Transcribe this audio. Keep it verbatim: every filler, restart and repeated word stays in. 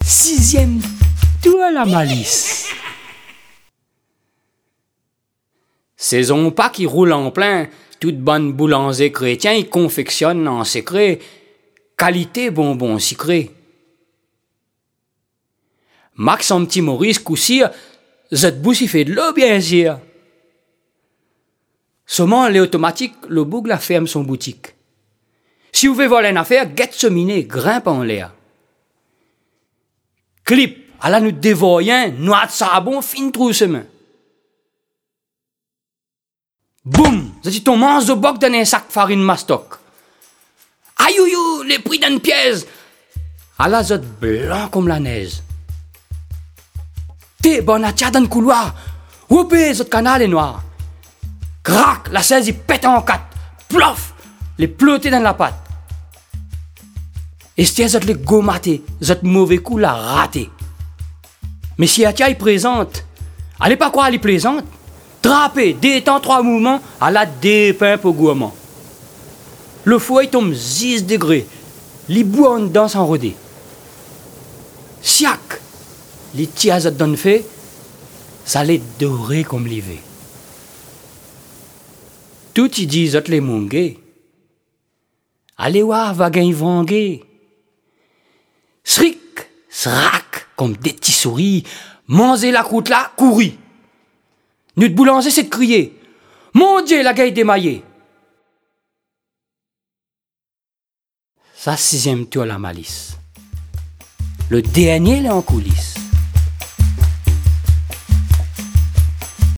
Sixième tour à la malice. Saison pas qui roule en plein, toute bonne boulanger chrétien, il confectionne en secret qualité bonbon sucré. Max en petit Maurice coussir, cette bouche il fait de l'eau bien sûr. Seulement les automatiques, le boug la ferme son boutique. Si vous voulez voler une affaire, guette ce miné, grimpe en l'air. Clip, à la nous dévoyant, noix de sabon, fin trou semain. Boum, c'est ton mange de boc dans un sac farine mastoc. Aïe, les prix d'une pièce. À la zot blanc comme la neige. T'es bon à tiens dans le couloir. Whoopé, ce canal est noir. Crac, la seize il pète en quatre. Plof, les pleutés dans la pâte. Et c'est zot les gomaté, zot mauvais coup la raté. Mais si la tia est présente, allez pas quoi elle est plaisante. Trapé, détend trois mouvements, à la dépeint pour gourmand. Le fouet tombe dix degrés, les bois en dedans sans rodé. Siac, les tias zot donne fait, ça les doré comme l'hiver. Tout y dit zot les mongués. Allez voir, va gagne vanguer. Sric, srac, comme des petits souris, manger la croûte là, courir. Notre boulanger, c'est de crier. Mon Dieu, la gaille démaillée. Ça, sixième tour la malice. Le dernier, là, en coulisses.